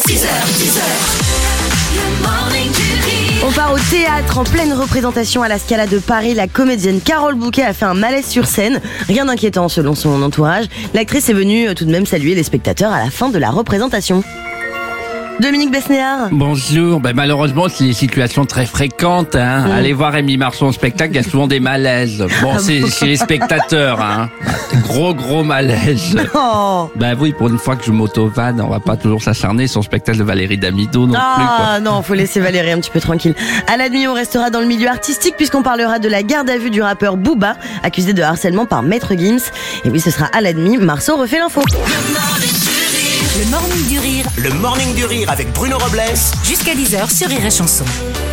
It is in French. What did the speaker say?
Le morning du rire. On part au théâtre en pleine représentation à la Scala de Paris. La comédienne Carole Bouquet a fait un malaise sur scène. Rien d'inquiétant selon son entourage. L'actrice est venue tout de même saluer les spectateurs à la fin de la représentation. Dominique Besnéard. Bonjour, malheureusement c'est des situations très fréquentes. Allez voir Rémi Marceau en spectacle, il y a souvent des malaises. Bon, c'est les spectateurs, Gros malaise. Oh. Oui, pour une fois que je m'auto-vanne, on va pas toujours s'acharner sur le spectacle de Valérie Damido non plus, quoi. Non, faut laisser Valérie un petit peu tranquille. À la nuit, on restera dans le milieu artistique puisqu'on parlera de la garde à vue du rappeur Booba, accusé de harcèlement par Maître Gims. Et oui, ce sera à la nuit. Marceau refait l'info. Le morning du rire. Le morning du rire avec Bruno Robles Jusqu'à 10h sur Rire et Chanson.